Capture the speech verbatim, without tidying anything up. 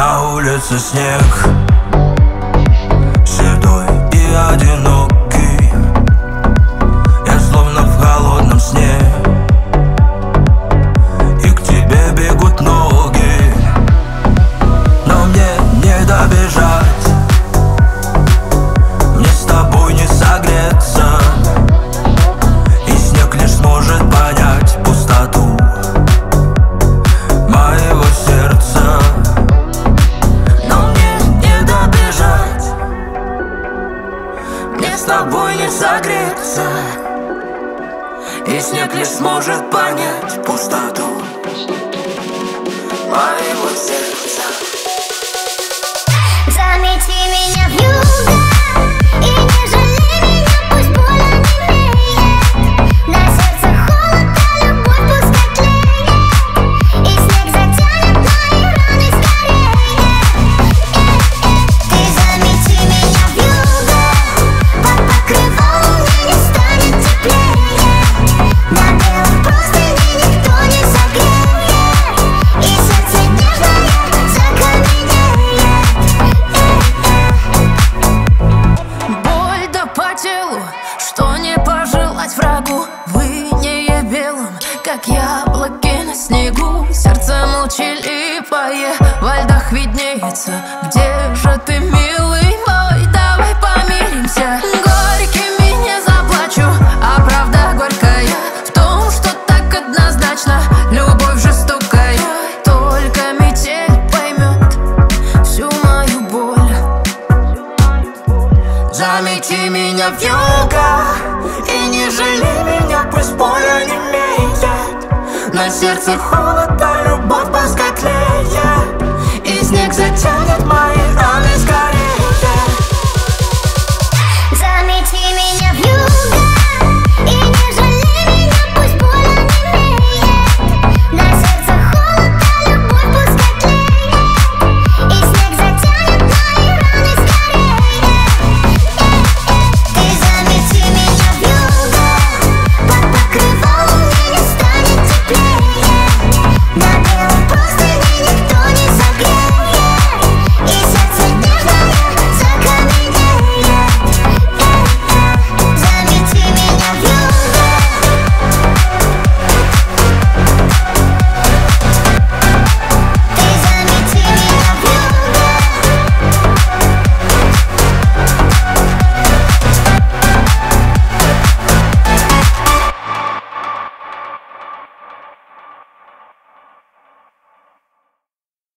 На улице снег, седой и одинокий. Я словно в холодном сне, и к тебе бегут ноги. Но мне не добежать, мне с тобой не согреться, и снег лишь сможет понять пустоту моего сердца. Но мне не добежать, мне с тобой не согреться, и снег лишь сможет понять пустоту моего сердца. Замети меня вьюга и не жалей меня, пусть боль онемеет. На сердце холод, а любовь пускай тлеет, и снег затянет мои раны скорее. Ты замети меня вьюга, под покрывалом мне не станет теплее. На белом простыне никто не согреет, и сердце нежное закаменеет. Боль да по телу, что не пожелать врагу. В инее белом, как яблоки на снегу. Сердце молчаливое во льдах виднеется. Где же ты, милый мой? Давай помиримся. Горькими не заплачу, а правда горькая в том, что так однозначно любовь жестокая. Только метель поймет всю мою боль. Замети меня вьюга и не жалей меня, пусть боль онемеет. На сердце холод,